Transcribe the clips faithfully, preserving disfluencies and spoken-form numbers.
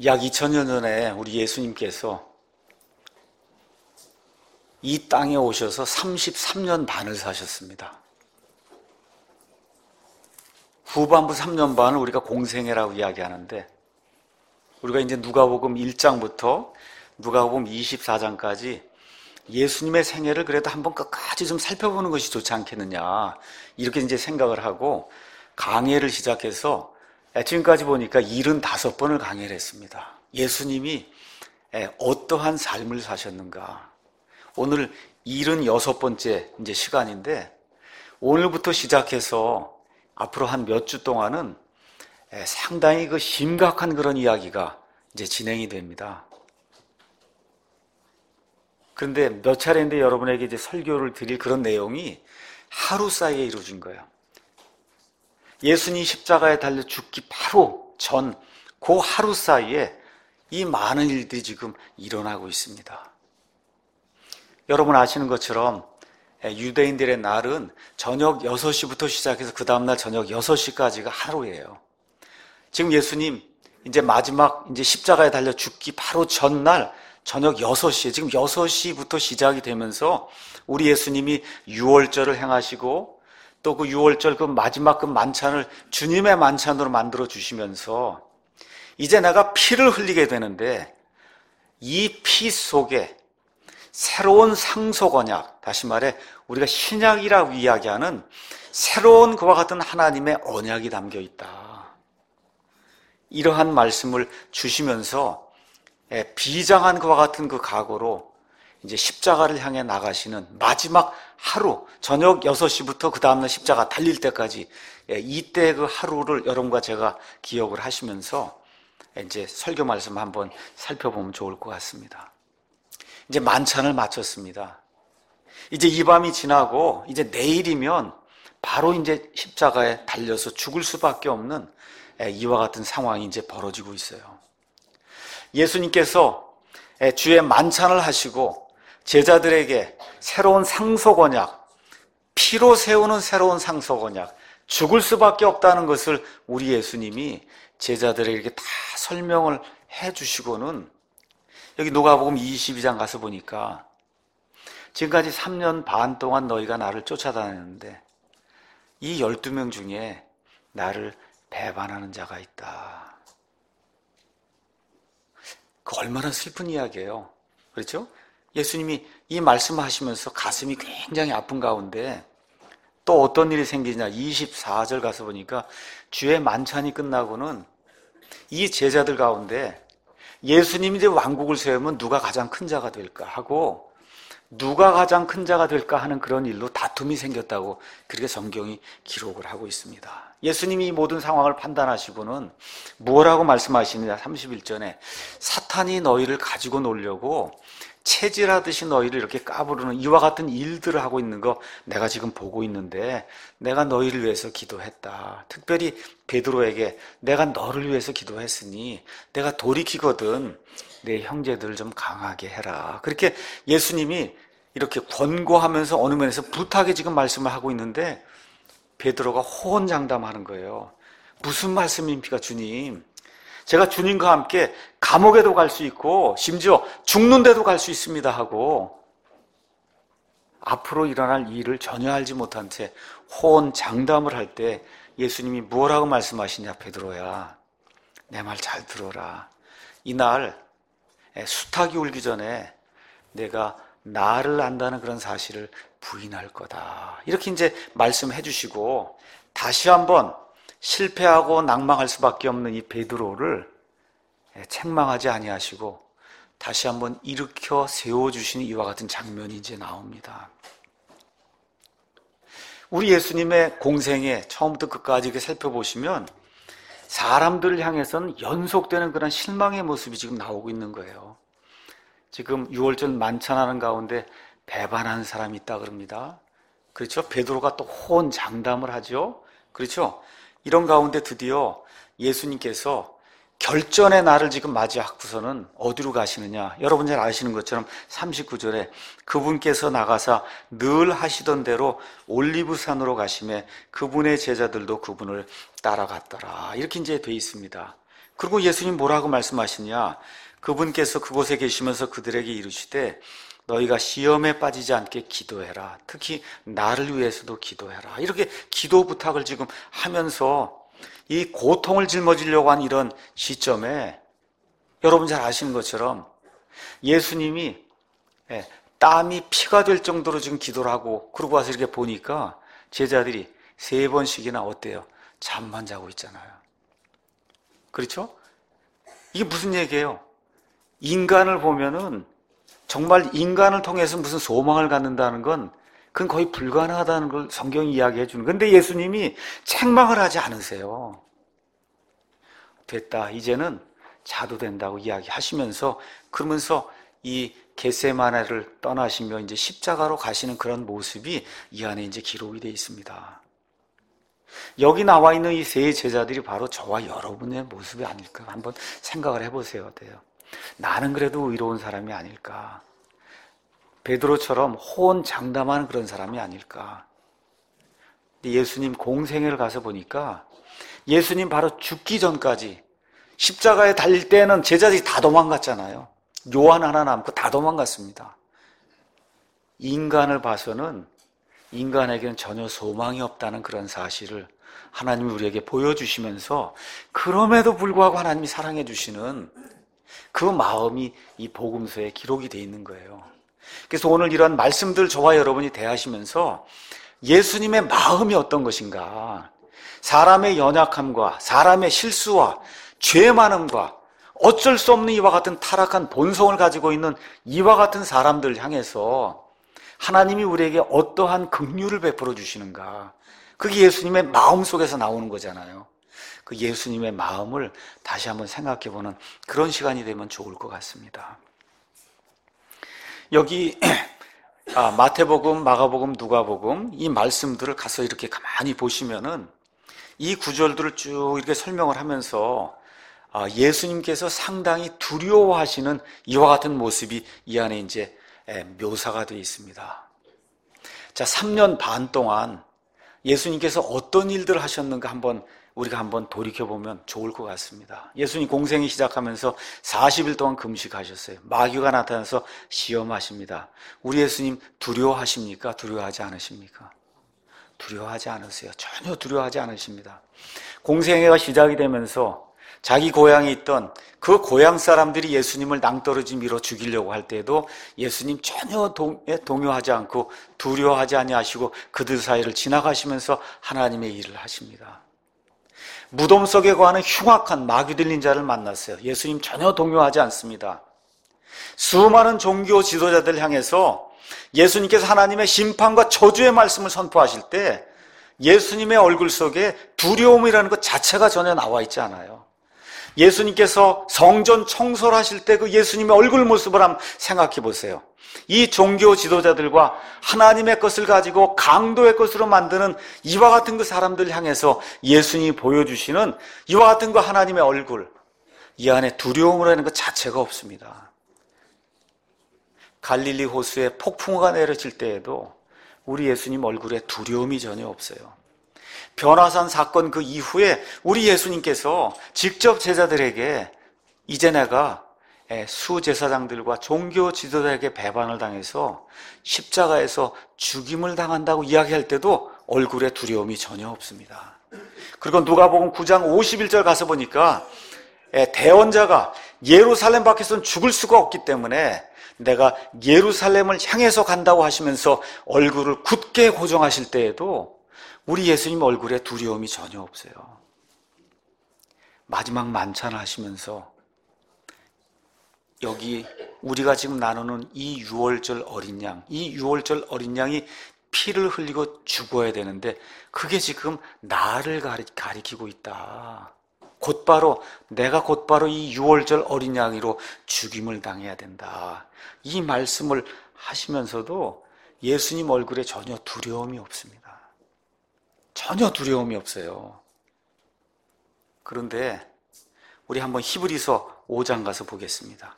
약 이천 년 전에 우리 예수님께서 이 땅에 오셔서 삼십삼 년 반을 사셨습니다. 후반부 삼 년 반을 우리가 공생애라고 이야기하는데, 우리가 이제 누가복음 일 장부터 누가복음 이십사 장까지 예수님의 생애를 그래도 한번 끝까지 좀 살펴보는 것이 좋지 않겠느냐, 이렇게 이제 생각을 하고 강해를 시작해서 지금까지 보니까 칠십오 번을 강해를 했습니다. 예수님이 어떠한 삶을 사셨는가. 오늘 칠십육 번째 이제 시간인데, 오늘부터 시작해서 앞으로 한 몇 주 동안은 상당히 그 심각한 그런 이야기가 이제 진행이 됩니다. 그런데 몇 차례인데 여러분에게 이제 설교를 드릴 그런 내용이 하루 사이에 이루어진 거예요. 예수님 십자가에 달려 죽기 바로 전 그 하루 사이에 이 많은 일들이 지금 일어나고 있습니다. 여러분 아시는 것처럼 유대인들의 날은 저녁 여섯 시부터 시작해서 그 다음날 저녁 여섯 시까지가 하루예요. 지금 예수님 이제 마지막 이제 십자가에 달려 죽기 바로 전날 저녁 여섯 시에, 지금 여섯 시부터 시작이 되면서 우리 예수님이 유월절을 행하시고 또 그 유월절 그 마지막 그 만찬을 주님의 만찬으로 만들어 주시면서 이제 내가 피를 흘리게 되는데, 이 피 속에 새로운 상속 언약, 다시 말해 우리가 신약이라고 이야기하는 새로운 그와 같은 하나님의 언약이 담겨 있다. 이러한 말씀을 주시면서 비장한 그와 같은 그 각오로 이제 십자가를 향해 나가시는 마지막 하루, 저녁 여섯 시부터 그 다음날 십자가 달릴 때까지, 이때 그 하루를 여러분과 제가 기억을 하시면서 이제 설교 말씀 한번 살펴보면 좋을 것 같습니다. 이제 만찬을 마쳤습니다. 이제 이 밤이 지나고 이제 내일이면 바로 이제 십자가에 달려서 죽을 수밖에 없는 이와 같은 상황이 이제 벌어지고 있어요. 예수님께서 주의 만찬을 하시고 제자들에게 새로운 상속 언약, 피로 세우는 새로운 상속 언약, 죽을 수밖에 없다는 것을 우리 예수님이 제자들에게 이렇게 다 설명을 해주시고는, 여기 누가복음 이십이 장 가서 보니까 지금까지 삼 년 반 동안 너희가 나를 쫓아다녔는데 이 열두 명 중에 나를 배반하는 자가 있다. 그 얼마나 슬픈 이야기예요. 그렇죠? 예수님이 이 말씀하시면서 가슴이 굉장히 아픈 가운데 또 어떤 일이 생기냐, 이십사 절 가서 보니까 주의 만찬이 끝나고는 이 제자들 가운데 예수님이 이제 왕국을 세우면 누가 가장 큰 자가 될까 하고, 누가 가장 큰 자가 될까 하는 그런 일로 다툼이 생겼다고 그렇게 성경이 기록을 하고 있습니다. 예수님이 이 모든 상황을 판단하시고는 뭐라고 말씀하시느냐, 삼십일 절에 사탄이 너희를 가지고 놀려고 체질하듯이 너희를 이렇게 까부르는 이와 같은 일들을 하고 있는 거 내가 지금 보고 있는데 내가 너희를 위해서 기도했다. 특별히 베드로에게 내가 너를 위해서 기도했으니 내가 돌이키거든 내 형제들을 좀 강하게 해라. 그렇게 예수님이 이렇게 권고하면서 어느 면에서 부탁에 지금 말씀을 하고 있는데 베드로가 호언장담하는 거예요. 무슨 말씀입니까, 주님? 제가 주님과 함께 감옥에도 갈 수 있고 심지어 죽는 데도 갈 수 있습니다 하고 앞으로 일어날 일을 전혀 알지 못한 채 호언장담을 할 때 예수님이 뭐라고 말씀하시냐, 베드로야 내 말 잘 들어라. 이날 수탉이 울기 전에 내가 나를 안다는 그런 사실을 부인할 거다. 이렇게 이제 말씀해 주시고 다시 한번 실패하고 낭망할 수밖에 없는 이 베드로를 책망하지 아니하시고 다시 한번 일으켜 세워주시는 이와 같은 장면이 이제 나옵니다. 우리 예수님의 공생에 처음부터 끝까지 이렇게 살펴보시면 사람들을 향해서는 연속되는 그런 실망의 모습이 지금 나오고 있는 거예요. 지금 유월절 만찬하는 가운데 배반하는 사람이 있다 그럽니다. 그렇죠? 베드로가 또 호언장담을 하죠. 그렇죠? 이런 가운데 드디어 예수님께서 결전의 날을 지금 맞이하고서는 어디로 가시느냐, 여러분 잘 아시는 것처럼 삼십구 절에 그분께서 나가사 늘 하시던 대로 올리브산으로 가시매 그분의 제자들도 그분을 따라갔더라. 이렇게 이제 돼 있습니다. 그리고 예수님 뭐라고 말씀하시냐? 그분께서 그곳에 계시면서 그들에게 이르시되 너희가 시험에 빠지지 않게 기도해라. 특히 나를 위해서도 기도해라. 이렇게 기도 부탁을 지금 하면서 이 고통을 짊어지려고 한 이런 시점에 여러분 잘 아시는 것처럼 예수님이 땀이 피가 될 정도로 지금 기도를 하고 그러고 와서 이렇게 보니까 제자들이 세 번씩이나 어때요? 잠만 자고 있잖아요. 그렇죠? 이게 무슨 얘기예요? 인간을 보면은 정말 인간을 통해서 무슨 소망을 갖는다는 건 그건 거의 불가능하다는 걸 성경이 이야기해 주는. 근데 예수님이 책망을 하지 않으세요. 됐다. 이제는 자도 된다고 이야기하시면서 그러면서 이 겟세마네를 떠나시며 이제 십자가로 가시는 그런 모습이 이 안에 이제 기록이 되어 있습니다. 여기 나와 있는 이 세 제자들이 바로 저와 여러분의 모습이 아닐까 한번 생각을 해보세요. 어때요? 나는 그래도 의로운 사람이 아닐까? 베드로처럼 호언장담하는 그런 사람이 아닐까? 예수님 공생애를 가서 보니까 예수님 바로 죽기 전까지 십자가에 달릴 때는 제자들이 다 도망갔잖아요. 요한 하나 남고 다 도망갔습니다. 인간을 봐서는 인간에게는 전혀 소망이 없다는 그런 사실을 하나님이 우리에게 보여주시면서 그럼에도 불구하고 하나님이 사랑해 주시는 그 마음이 이 복음서에 기록이 되어 있는 거예요. 그래서 오늘 이런 말씀들 저와 여러분이 대하시면서 예수님의 마음이 어떤 것인가, 사람의 연약함과 사람의 실수와 죄 많음과 어쩔 수 없는 이와 같은 타락한 본성을 가지고 있는 이와 같은 사람들을 향해서 하나님이 우리에게 어떠한 긍휼을 베풀어 주시는가, 그게 예수님의 마음 속에서 나오는 거잖아요. 그 예수님의 마음을 다시 한번 생각해보는 그런 시간이 되면 좋을 것 같습니다. 여기 아, 마태복음, 마가복음, 누가복음 이 말씀들을 가서 이렇게 가만히 보시면은 이 구절들을 쭉 이렇게 설명을 하면서 아, 예수님께서 상당히 두려워하시는 이와 같은 모습이 이 안에 이제 묘사가 되어 있습니다. 자, 삼 년 반 동안 예수님께서 어떤 일들을 하셨는가 한번 우리가 한번 돌이켜보면 좋을 것 같습니다. 예수님 공생이 시작하면서 사십 일 동안 금식하셨어요. 마귀가 나타나서 시험하십니다. 우리 예수님 두려워하십니까? 두려워하지 않으십니까? 두려워하지 않으세요. 전혀 두려워하지 않으십니다. 공생애가 시작이 되면서 자기 고향에 있던 그 고향 사람들이 예수님을 낭떠러지 밀어 죽이려고 할 때에도 예수님 전혀 동요하지 않고 두려워하지 아니하시고 그들 사이를 지나가시면서 하나님의 일을 하십니다. 무덤 속에 거하는 흉악한 마귀 들린 자를 만났어요. 예수님 전혀 동요하지 않습니다. 수많은 종교 지도자들 향해서 예수님께서 하나님의 심판과 저주의 말씀을 선포하실 때 예수님의 얼굴 속에 두려움이라는 것 자체가 전혀 나와 있지 않아요. 예수님께서 성전 청소를 하실 때 그 예수님의 얼굴 모습을 한번 생각해 보세요. 이 종교 지도자들과 하나님의 것을 가지고 강도의 것으로 만드는 이와 같은 그 사람들 향해서 예수님이 보여주시는 이와 같은 그 하나님의 얼굴, 이 안에 두려움이라는 것 자체가 없습니다. 갈릴리 호수에 폭풍우가 내려질 때에도 우리 예수님 얼굴에 두려움이 전혀 없어요. 변화산 사건 그 이후에 우리 예수님께서 직접 제자들에게 이제 내가 수제사장들과 종교 지도자에게 배반을 당해서 십자가에서 죽임을 당한다고 이야기할 때도 얼굴에 두려움이 전혀 없습니다. 그리고 누가복음 구 장 오십일 절 가서 보니까 대언자가 예루살렘 밖에서는 죽을 수가 없기 때문에 내가 예루살렘을 향해서 간다고 하시면서 얼굴을 굳게 고정하실 때에도 우리 예수님 얼굴에 두려움이 전혀 없어요. 마지막 만찬을 하시면서 여기 우리가 지금 나누는 이 유월절 어린 양, 이 유월절 어린 양이 피를 흘리고 죽어야 되는데 그게 지금 나를 가리키고 있다. 곧바로 내가 곧바로 이 유월절 어린 양으로 죽임을 당해야 된다. 이 말씀을 하시면서도 예수님 얼굴에 전혀 두려움이 없습니다. 전혀 두려움이 없어요. 그런데 우리 한번 히브리서 오 장 가서 보겠습니다.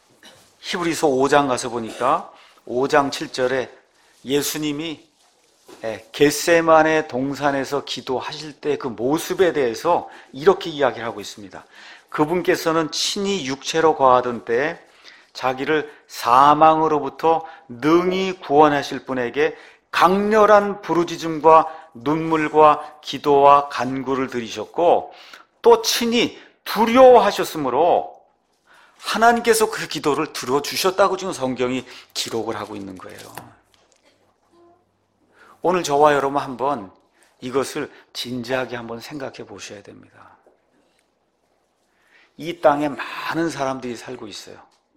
히브리서 오 장 가서 보니까 오 장 칠 절에 예수님이 겟세마네 동산에서 기도하실 때 그 모습에 대해서 이렇게 이야기를 하고 있습니다. 그분께서는 친히 육체로 거하던 때에 자기를 사망으로부터 능히 구원하실 분에게 강렬한 부르짖음과 눈물과 기도와 간구를 드리셨고 또 친히 두려워하셨으므로 하나님께서 그 기도를 들어주셨다고 지금 성경이 기록을 하고 있는 거예요. 오늘 저와 여러분 한번 이것을 진지하게 한번 생각해 보셔야 됩니다. 이 땅에 많은 사람들이 살고 있어요.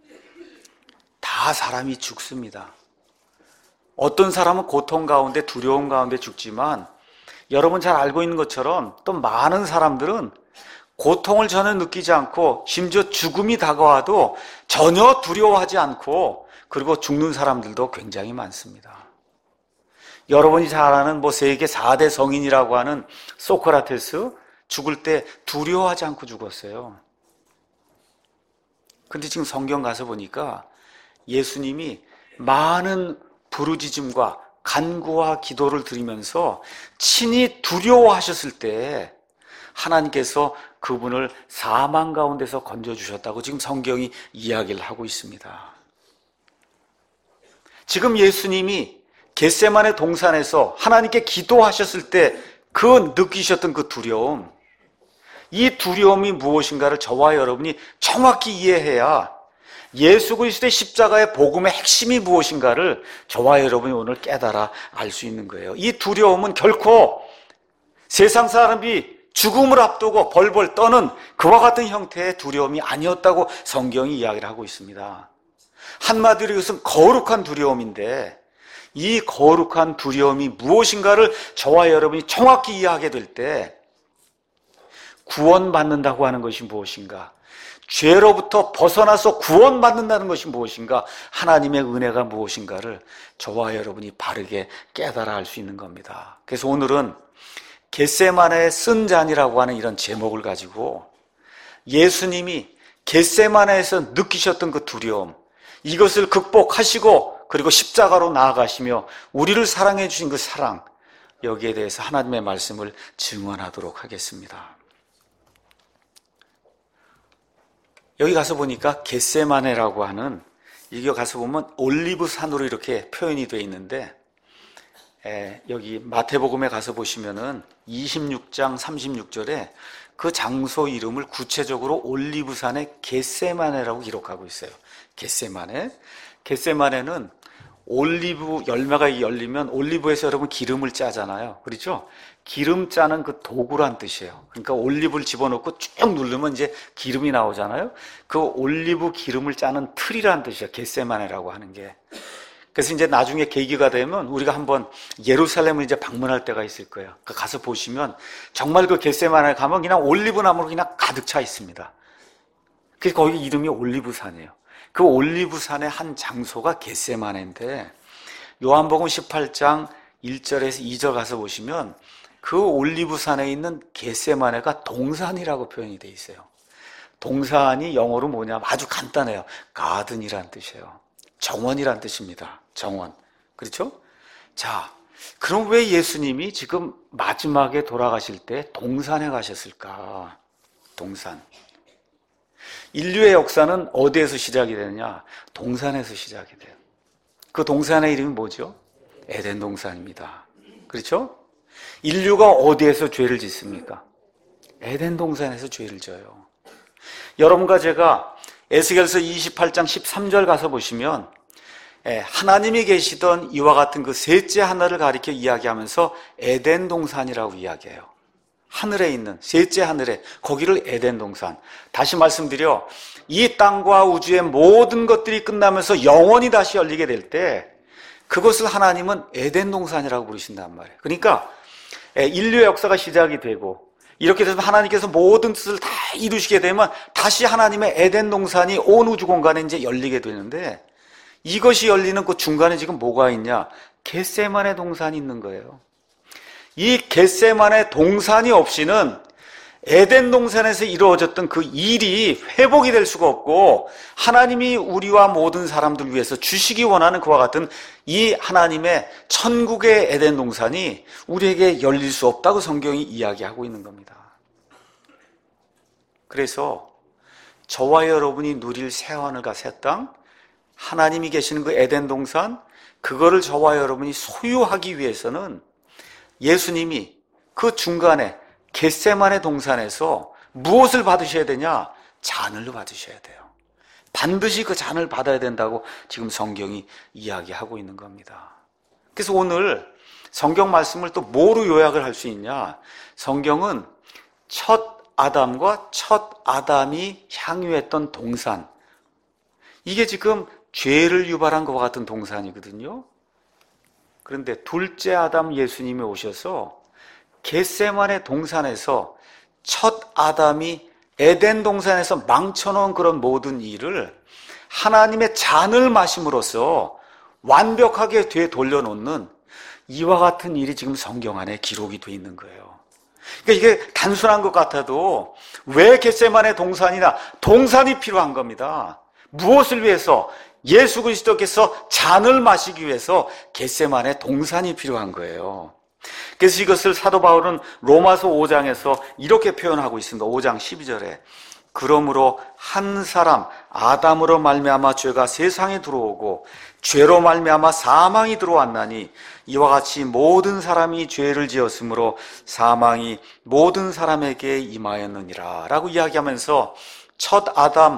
다 사람이 죽습니다. 어떤 사람은 고통 가운데 두려움 가운데 죽지만 여러분 잘 알고 있는 것처럼 또 많은 사람들은 고통을 전혀 느끼지 않고 심지어 죽음이 다가와도 전혀 두려워하지 않고 그리고 죽는 사람들도 굉장히 많습니다. 여러분이 잘 아는 뭐 세계 사 대 성인이라고 하는 소크라테스 죽을 때 두려워하지 않고 죽었어요. 근데 지금 성경 가서 보니까 예수님이 많은 부르짖음과 간구와 기도를 드리면서 친히 두려워하셨을 때 하나님께서 그분을 사망 가운데서 건져주셨다고 지금 성경이 이야기를 하고 있습니다. 지금 예수님이 겟세마네 동산에서 하나님께 기도하셨을 때 그 느끼셨던 그 두려움, 이 두려움이 무엇인가를 저와 여러분이 정확히 이해해야 예수 그리스도의 십자가의 복음의 핵심이 무엇인가를 저와 여러분이 오늘 깨달아 알 수 있는 거예요. 이 두려움은 결코 세상 사람이 죽음을 앞두고 벌벌 떠는 그와 같은 형태의 두려움이 아니었다고 성경이 이야기를 하고 있습니다. 한마디로 이것은 거룩한 두려움인데 이 거룩한 두려움이 무엇인가를 저와 여러분이 정확히 이해하게 될 때 구원받는다고 하는 것이 무엇인가, 죄로부터 벗어나서 구원받는다는 것이 무엇인가, 하나님의 은혜가 무엇인가를 저와 여러분이 바르게 깨달아 알 수 있는 겁니다. 그래서 오늘은 겟세마네의 쓴 잔이라고 하는 이런 제목을 가지고 예수님이 겟세마네에서 느끼셨던 그 두려움, 이것을 극복하시고 그리고 십자가로 나아가시며 우리를 사랑해 주신 그 사랑, 여기에 대해서 하나님의 말씀을 증언하도록 하겠습니다. 여기 가서 보니까 겟세마네라고 하는, 여기 가서 보면 올리브 산으로 이렇게 표현이 되어 있는데 에, 여기 마태복음에 가서 보시면은 이십육 장 삼십육 절에 그 장소 이름을 구체적으로 올리브산의 겟세마네라고 기록하고 있어요. 겟세마네. 겟세마네는 올리브 열매가 열리면 올리브에서 여러분 기름을 짜잖아요. 그렇죠? 기름 짜는 그 도구란 뜻이에요. 그러니까 올리브를 집어넣고 쭉 누르면 이제 기름이 나오잖아요. 그 올리브 기름을 짜는 틀이란 뜻이에요. 겟세마네라고 하는 게. 그래서 이제 나중에 계기가 되면 우리가 한번 예루살렘을 이제 방문할 때가 있을 거예요. 가서 보시면 정말 그 겟세마네에 가면 그냥 올리브 나무로 그냥 가득 차 있습니다. 그래서 거기 이름이 올리브산이에요. 그 올리브산의 한 장소가 겟세마네인데 요한복음 십팔 장 일 절에서 이 절 가서 보시면 그 올리브산에 있는 겟세마네가 동산이라고 표현이 돼 있어요. 동산이 영어로 뭐냐, 아주 간단해요. 가든이란 뜻이에요. 정원이란 뜻입니다. 정원. 그렇죠? 자, 그럼 왜 예수님이 지금 마지막에 돌아가실 때 동산에 가셨을까? 동산. 인류의 역사는 어디에서 시작이 되느냐? 동산에서 시작이 돼요. 그 동산의 이름이 뭐죠? 에덴 동산입니다. 그렇죠? 인류가 어디에서 죄를 짓습니까? 에덴 동산에서 죄를 져요. 여러분과 제가 에스겔서 이십팔 장 십삼 절 가서 보시면 하나님이 계시던 이와 같은 그 셋째 하늘을 가리켜 이야기하면서 에덴 동산이라고 이야기해요. 하늘에 있는 셋째 하늘에, 거기를 에덴 동산. 다시 말씀드려, 이 땅과 우주의 모든 것들이 끝나면서 영원히 다시 열리게 될 때 그것을 하나님은 에덴 동산이라고 부르신단 말이에요. 그러니까 인류의 역사가 시작이 되고 이렇게 되면 하나님께서 모든 뜻을 다 이루시게 되면 다시 하나님의 에덴 동산이 온 우주 공간에 이제 열리게 되는데, 이것이 열리는 그 중간에 지금 뭐가 있냐? 겟세마네 동산이 있는 거예요. 이 겟세마네 동산이 없이는 에덴 동산에서 이루어졌던 그 일이 회복이 될 수가 없고, 하나님이 우리와 모든 사람들 위해서 주시기 원하는 그와 같은 이 하나님의 천국의 에덴 동산이 우리에게 열릴 수 없다고 성경이 이야기하고 있는 겁니다. 그래서 저와 여러분이 누릴 새하늘과 새 땅, 하나님이 계시는 그 에덴 동산, 그거를 저와 여러분이 소유하기 위해서는 예수님이 그 중간에 겟세마네 동산에서 무엇을 받으셔야 되냐? 잔을 받으셔야 돼요. 반드시 그 잔을 받아야 된다고 지금 성경이 이야기하고 있는 겁니다. 그래서 오늘 성경 말씀을 또 뭐로 요약을 할 수 있냐? 성경은 첫 아담과 첫 아담이 향유했던 동산, 이게 지금 죄를 유발한 것과 같은 동산이거든요. 그런데 둘째 아담 예수님이 오셔서 겟세마네 동산에서 첫 아담이 에덴 동산에서 망쳐놓은 그런 모든 일을 하나님의 잔을 마심으로써 완벽하게 되돌려놓는 이와 같은 일이 지금 성경 안에 기록이 되어 있는 거예요. 그러니까 이게 단순한 것 같아도 왜 겟세마네 동산이나 동산이 필요한 겁니다. 무엇을 위해서? 예수 그리스도께서 잔을 마시기 위해서 겟세마네 동산이 필요한 거예요. 그래서 이것을 사도 바울은 로마서 오 장에서 이렇게 표현하고 있습니다. 오 장 십이 절에 그러므로 한 사람 아담으로 말미암아 죄가 세상에 들어오고 죄로 말미암아 사망이 들어왔나니 이와 같이 모든 사람이 죄를 지었으므로 사망이 모든 사람에게 임하였느니라 라고 이야기하면서 첫 아담,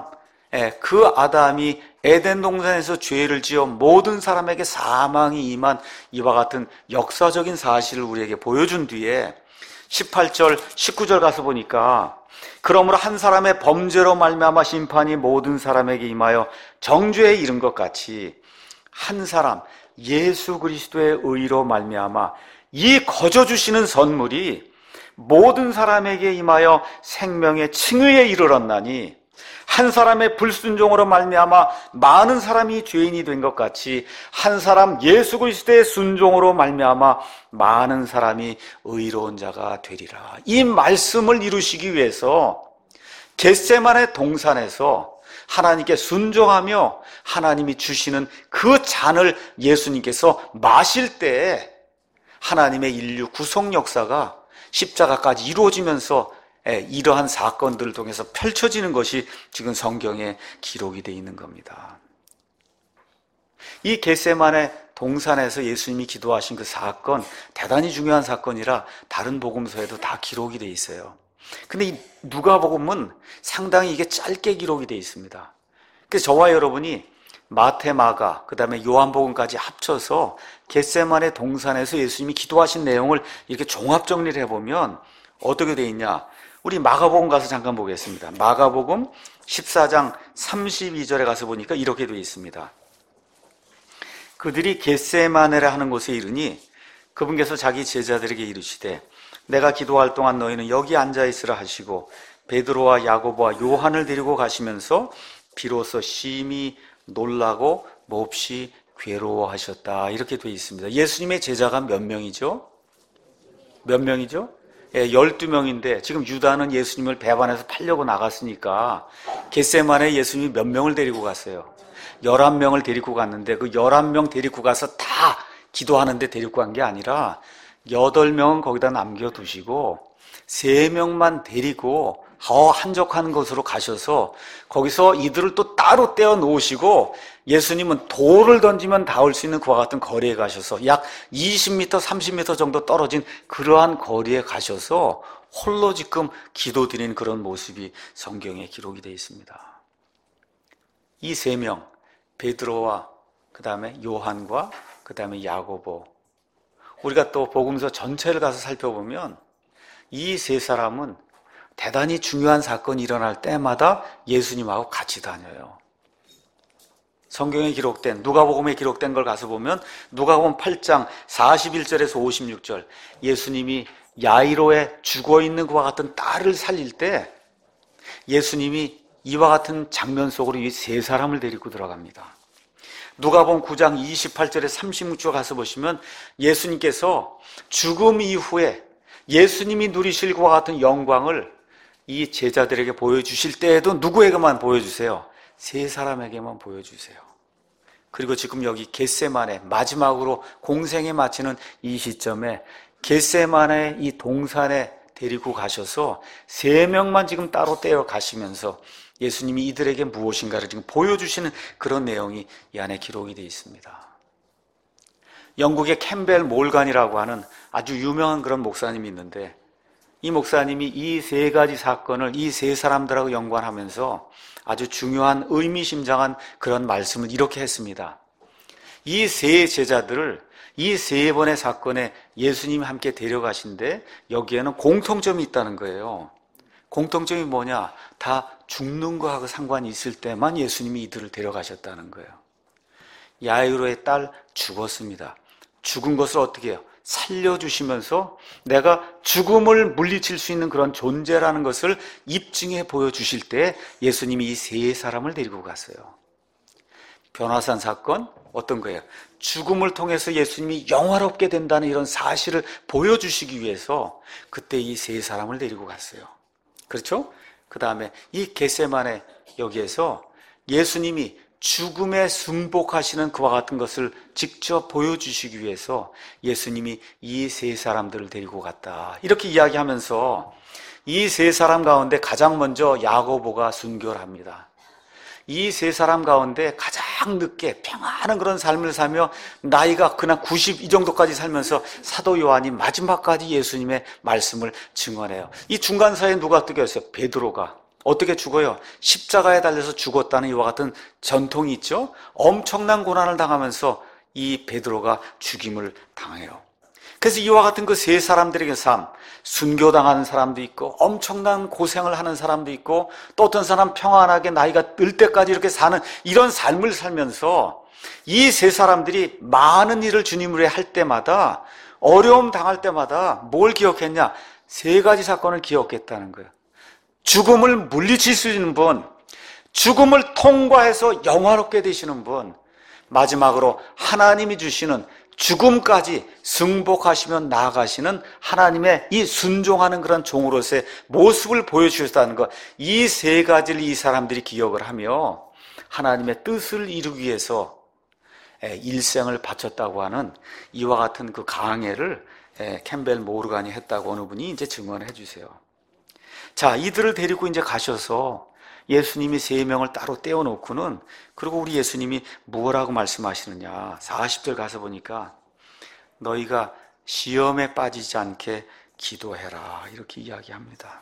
그 아담이 에덴 동산에서 죄를 지어 모든 사람에게 사망이 임한 이와 같은 역사적인 사실을 우리에게 보여준 뒤에 십팔 절, 십구 절 가서 보니까 그러므로 한 사람의 범죄로 말미암아 심판이 모든 사람에게 임하여 정죄에 이른 것 같이 한 사람 예수 그리스도의 의로 말미암아 이 거저 주시는 선물이 모든 사람에게 임하여 생명의 칭의에 이르렀나니 한 사람의 불순종으로 말미암아 많은 사람이 죄인이 된 것 같이 한 사람 예수 그리스도의 순종으로 말미암아 많은 사람이 의로운 자가 되리라. 이 말씀을 이루시기 위해서 겟세마네 동산에서 하나님께 순종하며 하나님이 주시는 그 잔을 예수님께서 마실 때 하나님의 인류 구속 역사가 십자가까지 이루어지면서 이러한 사건들을 통해서 펼쳐지는 것이 지금 성경에 기록이 되어 있는 겁니다. 이 겟세마네 동산에서 예수님이 기도하신 그 사건, 대단히 중요한 사건이라 다른 복음서에도 다 기록이 되어 있어요. 근데 이 누가복음은 상당히 이게 짧게 기록이 되어 있습니다. 그래서 저와 여러분이 마태, 마가, 그 다음에 요한복음까지 합쳐서 겟세마네 동산에서 예수님이 기도하신 내용을 이렇게 종합 정리를 해보면 어떻게 되어 있냐? 우리 마가복음 가서 잠깐 보겠습니다. 마가복음 십사 장 삼십이 절에 가서 보니까 이렇게 되어 있습니다. 그들이 겟세마네라 하는 곳에 이르니 그분께서 자기 제자들에게 이르시되 내가 기도할 동안 너희는 여기 앉아있으라 하시고 베드로와 야고보와 요한을 데리고 가시면서 비로소 심히 놀라고 몹시 괴로워하셨다. 이렇게 되어 있습니다. 예수님의 제자가 몇 명이죠? 몇 명이죠? 예, 열두 명인데 지금 유다는 예수님을 배반해서 팔려고 나갔으니까 겟세마네 예수님이 몇 명을 데리고 갔어요? 열한 명을 데리고 갔는데 그 열한 명 데리고 가서 다 기도하는데 데리고 간 게 아니라 여덟 명은 거기다 남겨두시고 세 명만 데리고 더 한적한 곳으로 가셔서 거기서 이들을 또 따로 떼어 놓으시고 예수님은 돌을 던지면 닿을 수 있는 그와 같은 거리에 가셔서 약 이십 미터, 삼십 미터 정도 떨어진 그러한 거리에 가셔서 홀로 지금 기도드리는 그런 모습이 성경에 기록이 되어 있습니다. 이 세 명, 베드로와 그 다음에 요한과 그 다음에 야고보, 우리가 또 복음서 전체를 가서 살펴보면 이 세 사람은 대단히 중요한 사건이 일어날 때마다 예수님하고 같이 다녀요. 성경에 기록된, 누가복음에 기록된 걸 가서 보면 누가복음 팔 장 사십일 절에서 오십육 절, 예수님이 야이로의 죽어있는 그와 같은 딸을 살릴 때 예수님이 이와 같은 장면 속으로 이 세 사람을 데리고 들어갑니다. 누가복음 구 장 이십팔 절에 삼십육 절 가서 보시면 예수님께서 죽음 이후에 예수님이 누리실 것과 같은 영광을 이 제자들에게 보여주실 때에도 누구에게만 보여주세요? 세 사람에게만 보여주세요. 그리고 지금 여기 겟세마네 마지막으로 공생에 마치는 이 시점에 겟세마네 이 동산에 데리고 가셔서 세 명만 지금 따로 떼어 가시면서 예수님이 이들에게 무엇인가를 지금 보여주시는 그런 내용이 이 안에 기록이 되어 있습니다. 영국의 캠벨 몰간이라고 하는 아주 유명한 그런 목사님이 있는데, 이 목사님이 이 세 가지 사건을 이 세 사람들하고 연관하면서 아주 중요한 의미심장한 그런 말씀을 이렇게 했습니다. 이 세 제자들을 이 세 번의 사건에 예수님이 함께 데려가신데 여기에는 공통점이 있다는 거예요. 공통점이 뭐냐? 다 죽는 거하고 상관이 있을 때만 예수님이 이들을 데려가셨다는 거예요. 야이로의 딸 죽었습니다. 죽은 것을 어떻게 해요? 살려주시면서 내가 죽음을 물리칠 수 있는 그런 존재라는 것을 입증해 보여주실 때 예수님이 이 세 사람을 데리고 갔어요. 변화산 사건 어떤 거예요? 죽음을 통해서 예수님이 영화롭게 된다는 이런 사실을 보여주시기 위해서 그때 이 세 사람을 데리고 갔어요. 그렇죠? 그 다음에 이 겟세마네 여기에서 예수님이 죽음에 승복하시는 그와 같은 것을 직접 보여주시기 위해서 예수님이 이 세 사람들을 데리고 갔다, 이렇게 이야기하면서 이 세 사람 가운데 가장 먼저 야고보가 순교를 합니다. 이 세 사람 가운데 가장 늦게 평안한 그런 삶을 살며 나이가 그냥 구십 이 정도까지 살면서 사도 요한이 마지막까지 예수님의 말씀을 증언해요. 이 중간 사이에 누가 뜨겠어요? 베드로가. 어떻게 죽어요? 십자가에 달려서 죽었다는 이와 같은 전통이 있죠. 엄청난 고난을 당하면서 이 베드로가 죽임을 당해요. 그래서 이와 같은 그 세 사람들에게 삶, 순교당하는 사람도 있고 엄청난 고생을 하는 사람도 있고 또 어떤 사람 평안하게 나이가 들 때까지 이렇게 사는 이런 삶을 살면서 이 세 사람들이 많은 일을 주님 위해 할 때마다, 어려움 당할 때마다 뭘 기억했냐? 세 가지 사건을 기억했다는 거예요. 죽음을 물리칠 수 있는 분, 죽음을 통과해서 영화롭게 되시는 분, 마지막으로 하나님이 주시는 죽음까지 승복하시며 나아가시는 하나님의 이 순종하는 그런 종으로서의 모습을 보여주셨다는 것, 이 세 가지를 이 사람들이 기억을 하며 하나님의 뜻을 이루기 위해서 일생을 바쳤다고 하는 이와 같은 그 강해를 캠벨 모르간이 했다고 어느 분이 이제 증언해 주세요. 자, 이들을 데리고 이제 가셔서 예수님이 세 명을 따로 떼어놓고는, 그리고 우리 예수님이 무엇라고 말씀하시느냐? 사십 절 가서 보니까 너희가 시험에 빠지지 않게 기도해라, 이렇게 이야기합니다.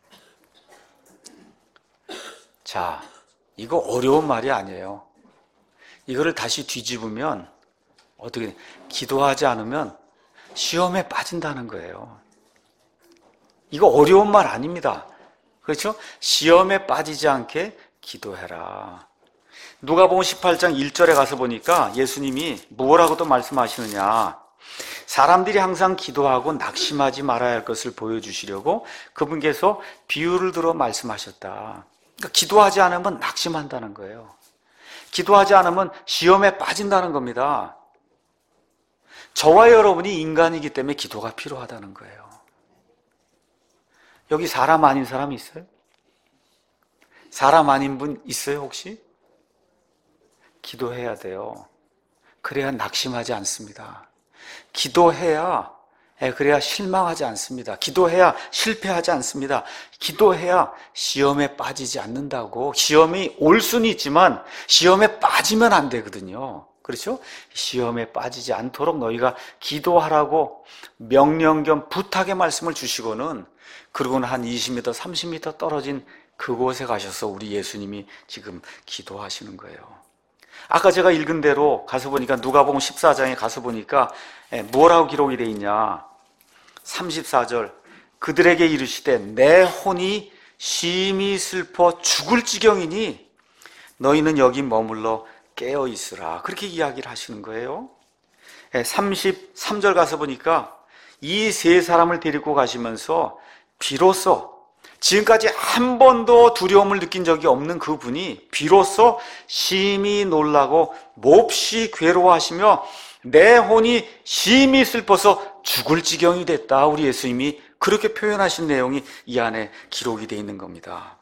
자, 이거 어려운 말이 아니에요. 이거를 다시 뒤집으면 어떻게, 기도하지 않으면 시험에 빠진다는 거예요. 이거 어려운 말 아닙니다. 그렇죠? 시험에 빠지지 않게 기도해라. 누가복음 십팔 장 일 절에 가서 보니까 예수님이 무엇라고 또 말씀하시느냐? 사람들이 항상 기도하고 낙심하지 말아야 할 것을 보여주시려고 그분께서 비유를 들어 말씀하셨다. 그러니까 기도하지 않으면 낙심한다는 거예요. 기도하지 않으면 시험에 빠진다는 겁니다. 저와 여러분이 인간이기 때문에 기도가 필요하다는 거예요. 여기 사람 아닌 사람 있어요? 사람 아닌 분 있어요 혹시? 기도해야 돼요. 그래야 낙심하지 않습니다. 기도해야, 그래야 실망하지 않습니다. 기도해야 실패하지 않습니다. 기도해야 시험에 빠지지 않는다고. 시험이 올 수는 있지만 시험에 빠지면 안 되거든요. 그렇죠? 시험에 빠지지 않도록 너희가 기도하라고 명령 겸 부탁의 말씀을 주시고는, 그리고는 한 이십 미터, 삼십 미터 떨어진 그곳에 가셔서 우리 예수님이 지금 기도하시는 거예요. 아까 제가 읽은 대로 가서 보니까 누가복음 십사 장에 가서 보니까 뭐라고 기록이 되어 있냐? 삼십사 절, 그들에게 이르시되 내 혼이 심히 슬퍼 죽을 지경이니 너희는 여기 머물러 깨어 있으라, 그렇게 이야기를 하시는 거예요. 삼십삼 절 가서 보니까 이 세 사람을 데리고 가시면서 비로소 지금까지 한 번도 두려움을 느낀 적이 없는 그분이 비로소 심히 놀라고 몹시 괴로워하시며 내 혼이 심히 슬퍼서 죽을 지경이 됐다, 우리 예수님이 그렇게 표현하신 내용이 이 안에 기록이 되어 있는 겁니다.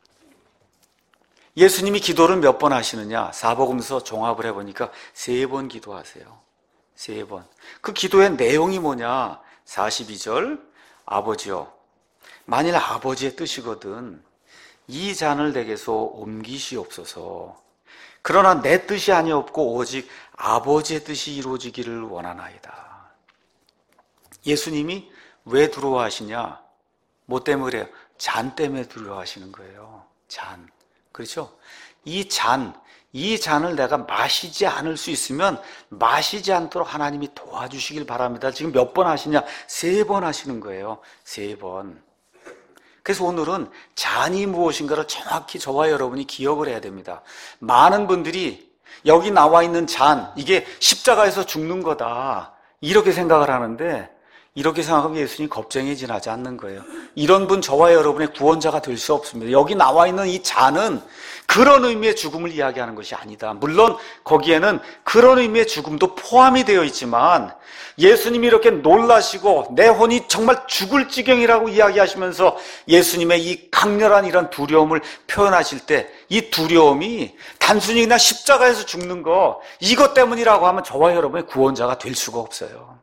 예수님이 기도를 몇 번 하시느냐? 사복음서 종합을 해보니까 세 번 기도하세요. 세 번. 그 기도의 내용이 뭐냐? 사십이 절, 아버지여, 만일 아버지의 뜻이거든 이 잔을 내게서 옮기시옵소서. 그러나 내 뜻이 아니옵고 오직 아버지의 뜻이 이루어지기를 원하나이다. 예수님이 왜 두려워하시냐? 뭐 때문에 그래요? 잔 때문에 두려워하시는 거예요. 잔. 그렇죠? 이 잔, 이 잔을 내가 마시지 않을 수 있으면 마시지 않도록 하나님이 도와주시길 바랍니다. 지금 몇 번 하시냐? 세 번 하시는 거예요. 세 번. 그래서 오늘은 잔이 무엇인가를 정확히 저와 여러분이 기억을 해야 됩니다. 많은 분들이 여기 나와 있는 잔, 이게 십자가에서 죽는 거다, 이렇게 생각을 하는데, 이렇게 생각하면 예수님 겁쟁이 지나지 않는 거예요. 이런 분 저와 여러분의 구원자가 될 수 없습니다. 여기 나와 있는 이 잔은 그런 의미의 죽음을 이야기하는 것이 아니다. 물론 거기에는 그런 의미의 죽음도 포함이 되어 있지만, 예수님이 이렇게 놀라시고 내 혼이 정말 죽을 지경이라고 이야기하시면서 예수님의 이 강렬한 이런 두려움을 표현하실 때, 이 두려움이 단순히 그냥 십자가에서 죽는 거, 이것 때문이라고 하면 저와 여러분의 구원자가 될 수가 없어요.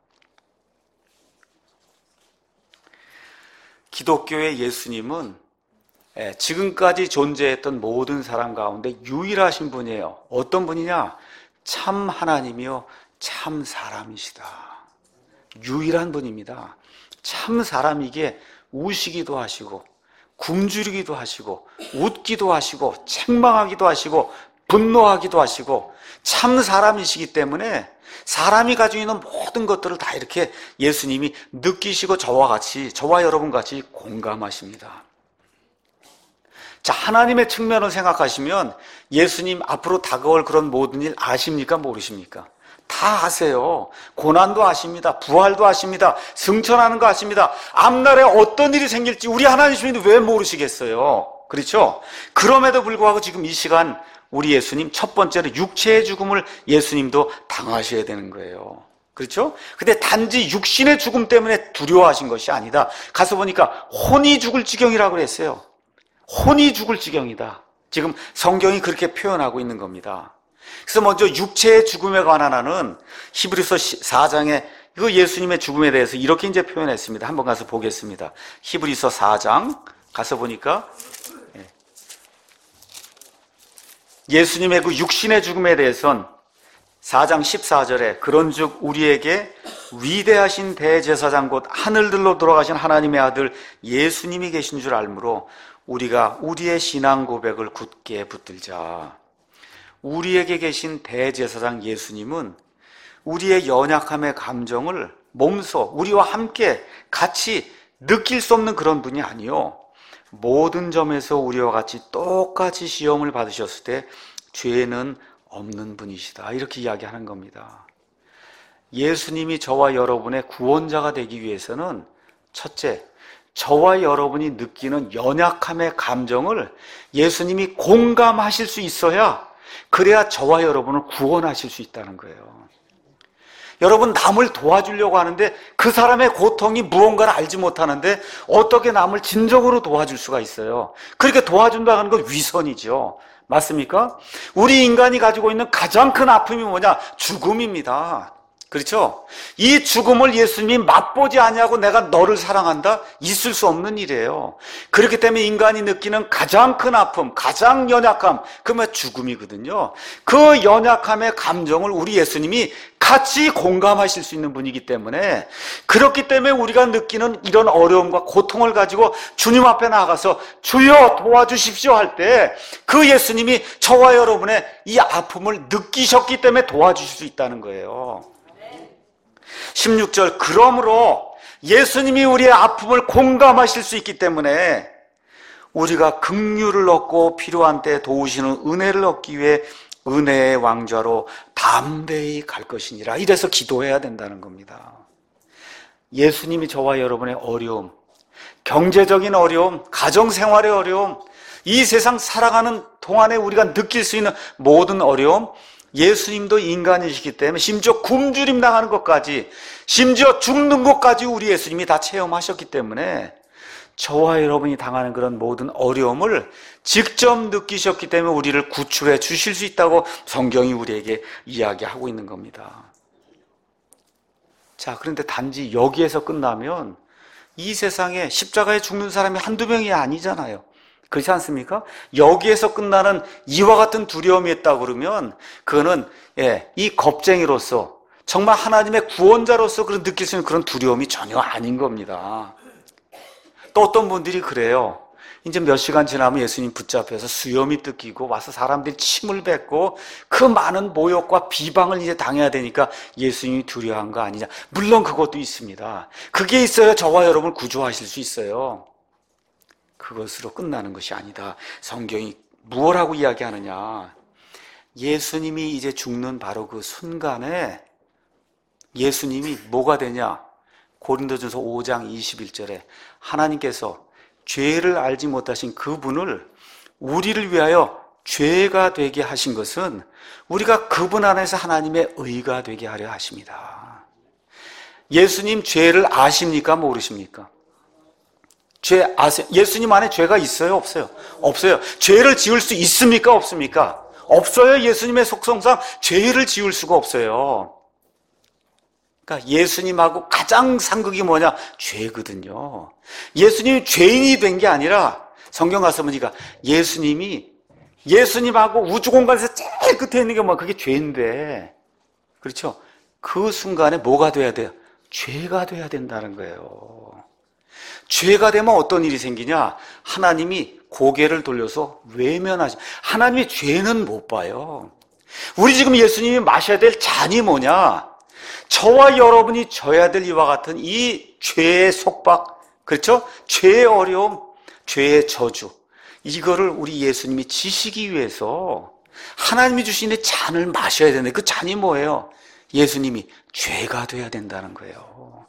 기독교의 예수님은 지금까지 존재했던 모든 사람 가운데 유일하신 분이에요. 어떤 분이냐? 참 하나님이요 참 사람이시다. 유일한 분입니다. 참 사람이기에 우시기도 하시고 굶주리기도 하시고 웃기도 하시고 책망하기도 하시고 분노하기도 하시고 참 사람이시기 때문에 사람이 가지고 있는 모든 것들을 다 이렇게 예수님이 느끼시고 저와 같이, 저와 여러분 같이 공감하십니다. 자, 하나님의 측면을 생각하시면 예수님 앞으로 다가올 그런 모든 일 아십니까? 모르십니까? 다 아세요. 고난도 아십니다. 부활도 아십니다. 승천하는 거 아십니다. 앞날에 어떤 일이 생길지 우리 하나님이 왜 모르시겠어요? 그렇죠? 그럼에도 불구하고 지금 이 시간 우리 예수님 첫 번째로 육체의 죽음을 예수님도 당하셔야 되는 거예요. 그렇죠? 근데 단지 육신의 죽음 때문에 두려워하신 것이 아니다. 가서 보니까 혼이 죽을 지경이라고 그랬어요. 혼이 죽을 지경이다. 지금 성경이 그렇게 표현하고 있는 겁니다. 그래서 먼저 육체의 죽음에 관한 하는 히브리서 사 장에 그 예수님의 죽음에 대해서 이렇게 이제 표현했습니다. 한번 가서 보겠습니다. 히브리서 사 장 가서 보니까 예수님의 그 육신의 죽음에 대해서는 사 장 십사 절에 그런즉 우리에게 위대하신 대제사장 곧 하늘들로 돌아가신 하나님의 아들 예수님이 계신 줄 알므로 우리가 우리의 신앙 고백을 굳게 붙들자. 우리에게 계신 대제사장 예수님은 우리의 연약함의 감정을 몸소 우리와 함께 같이 느낄 수 없는 그런 분이 아니요, 모든 점에서 우리와 같이 똑같이 시험을 받으셨을 때 죄는 없는 분이시다, 이렇게 이야기하는 겁니다. 예수님이 저와 여러분의 구원자가 되기 위해서는 첫째, 저와 여러분이 느끼는 연약함의 감정을 예수님이 공감하실 수 있어야, 그래야 저와 여러분을 구원하실 수 있다는 거예요. 여러분, 남을 도와주려고 하는데 그 사람의 고통이 무언가를 알지 못하는데 어떻게 남을 진정으로 도와줄 수가 있어요? 그렇게 도와준다는 건 위선이죠. 맞습니까? 우리 인간이 가지고 있는 가장 큰 아픔이 뭐냐? 죽음입니다. 그렇죠? 이 죽음을 예수님이 맛보지 아니하고 내가 너를 사랑한다? 있을 수 없는 일이에요. 그렇기 때문에 인간이 느끼는 가장 큰 아픔, 가장 연약함, 그러면 죽음이거든요. 그 연약함의 감정을 우리 예수님이 같이 공감하실 수 있는 분이기 때문에, 그렇기 때문에 우리가 느끼는 이런 어려움과 고통을 가지고 주님 앞에 나가서 주여 도와주십시오 할 때 그 예수님이 저와 여러분의 이 아픔을 느끼셨기 때문에 도와주실 수 있다는 거예요. 십육 절, 그러므로 예수님이 우리의 아픔을 공감하실 수 있기 때문에 우리가 긍휼을 얻고 필요한 때 도우시는 은혜를 얻기 위해 은혜의 왕좌로 담대히 갈 것이니라. 이래서 기도해야 된다는 겁니다. 예수님이 저와 여러분의 어려움, 경제적인 어려움, 가정생활의 어려움, 이 세상 살아가는 동안에 우리가 느낄 수 있는 모든 어려움, 예수님도 인간이시기 때문에 심지어 굶주림 당하는 것까지, 심지어 죽는 것까지 우리 예수님이 다 체험하셨기 때문에 저와 여러분이 당하는 그런 모든 어려움을 직접 느끼셨기 때문에 우리를 구출해 주실 수 있다고 성경이 우리에게 이야기하고 있는 겁니다. 자, 그런데 단지 여기에서 끝나면 이 세상에 십자가에 죽는 사람이 한두 명이 아니잖아요. 그렇지 않습니까? 여기에서 끝나는 이와 같은 두려움이 있다고 그러면 그거는 예, 이 겁쟁이로서 정말 하나님의 구원자로서 그런 느낄 수 있는 그런 두려움이 전혀 아닌 겁니다. 또 어떤 분들이 그래요. 이제 몇 시간 지나면 예수님 붙잡혀서 수염이 뜯기고 와서 사람들이 침을 뱉고 그 많은 모욕과 비방을 이제 당해야 되니까 예수님이 두려워한 거 아니냐. 물론 그것도 있습니다. 그게 있어야 저와 여러분을 구조하실 수 있어요. 그것으로 끝나는 것이 아니다. 성경이 무엇라고 이야기하느냐. 예수님이 이제 죽는 바로 그 순간에 예수님이 뭐가 되냐. 고린도전서 오 장 이십일 절에 하나님께서 죄를 알지 못하신 그분을 우리를 위하여 죄가 되게 하신 것은 우리가 그분 안에서 하나님의 의가 되게 하려 하십니다. 예수님 죄를 아십니까? 모르십니까? 죄 아세요? 예수님 안에 죄가 있어요? 없어요? 없어요. 죄를 지을 수 있습니까? 없습니까? 없어요. 예수님의 속성상 죄를 지을 수가 없어요. 그러니까 예수님하고 가장 상극이 뭐냐? 죄거든요. 예수님이 죄인이 된 게 아니라 성경 가서 보니까 예수님이 예수님하고 우주 공간에서 제일 끝에 있는 게 뭐야? 그게 죄인데, 그렇죠? 그 순간에 뭐가 돼야 돼요? 죄가 돼야 된다는 거예요. 죄가 되면 어떤 일이 생기냐? 하나님이 고개를 돌려서 외면하시. 하나님이 죄는 못 봐요. 우리 지금 예수님이 마셔야 될 잔이 뭐냐? 저와 여러분이 져야 될 이와 같은 이 죄의 속박, 그렇죠? 죄의 어려움, 죄의 저주, 이거를 우리 예수님이 지시기 위해서 하나님이 주신 이 잔을 마셔야 되는데 그 잔이 뭐예요? 예수님이 죄가 돼야 된다는 거예요.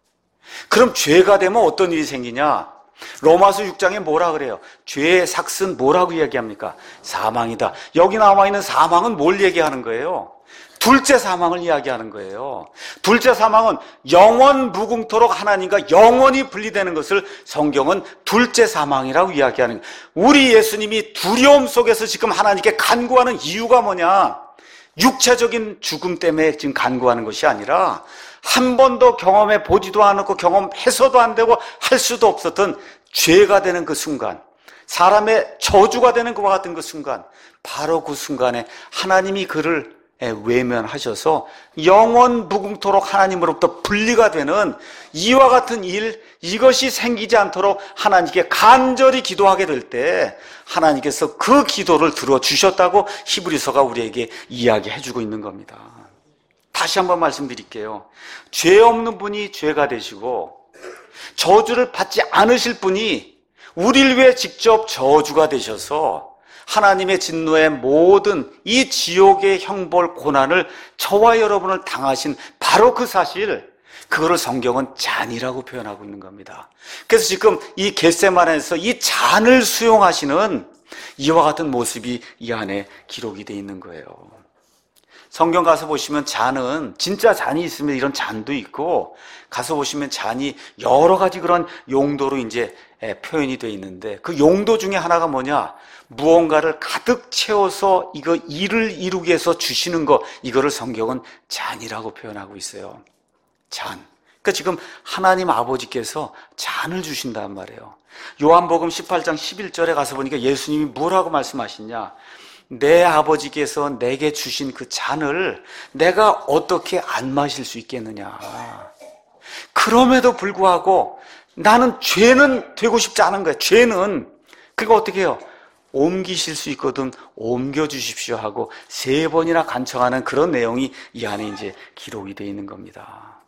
그럼 죄가 되면 어떤 일이 생기냐? 로마서 육 장에 뭐라 그래요? 죄의 삭은 뭐라고 이야기합니까? 사망이다. 여기 나와 있는 사망은 뭘 얘기하는 거예요? 둘째 사망을 이야기하는 거예요. 둘째 사망은 영원 무궁토록 하나님과 영원히 분리되는 것을 성경은 둘째 사망이라고 이야기하는 거예요. 우리 예수님이 두려움 속에서 지금 하나님께 간구하는 이유가 뭐냐? 육체적인 죽음 때문에 지금 간구하는 것이 아니라 한 번도 경험해 보지도 않았고 경험해서도 안 되고 할 수도 없었던 죄가 되는 그 순간, 사람의 저주가 되는 것과 같은 그 순간, 바로 그 순간에 하나님이 그를 외면하셔서 영원 무궁토록 하나님으로부터 분리가 되는 이와 같은 일, 이것이 생기지 않도록 하나님께 간절히 기도하게 될 때 하나님께서 그 기도를 들어주셨다고 히브리서가 우리에게 이야기해주고 있는 겁니다. 다시 한번 말씀드릴게요. 죄 없는 분이 죄가 되시고 저주를 받지 않으실 분이 우리를 위해 직접 저주가 되셔서 하나님의 진노의 모든 이 지옥의 형벌 고난을 저와 여러분을 당하신 바로 그 사실, 그거를 성경은 잔이라고 표현하고 있는 겁니다. 그래서 지금 이 겟세마네에서 이 잔을 수용하시는 이와 같은 모습이 이 안에 기록이 되어 있는 거예요. 성경 가서 보시면 잔은 진짜 잔이 있으면 이런 잔도 있고, 가서 보시면 잔이 여러 가지 그런 용도로 이제 표현이 되어 있는데, 그 용도 중에 하나가 뭐냐? 무언가를 가득 채워서 이거 일을 이루기 위해서 주시는 거, 이거를 성경은 잔이라고 표현하고 있어요. 잔. 그러니까 지금 하나님 아버지께서 잔을 주신단 말이에요. 요한복음 십팔 장 십일 절에 가서 보니까 예수님이 뭐라고 말씀하시냐? 내 아버지께서 내게 주신 그 잔을 내가 어떻게 안 마실 수 있겠느냐. 그럼에도 불구하고 나는 죄는 되고 싶지 않은 거예요. 죄는. 그거 어떻게 해요? 옮기실 수 있거든 옮겨주십시오 하고 세 번이나 간청하는 그런 내용이 이 안에 이제 기록이 되어 있는 겁니다.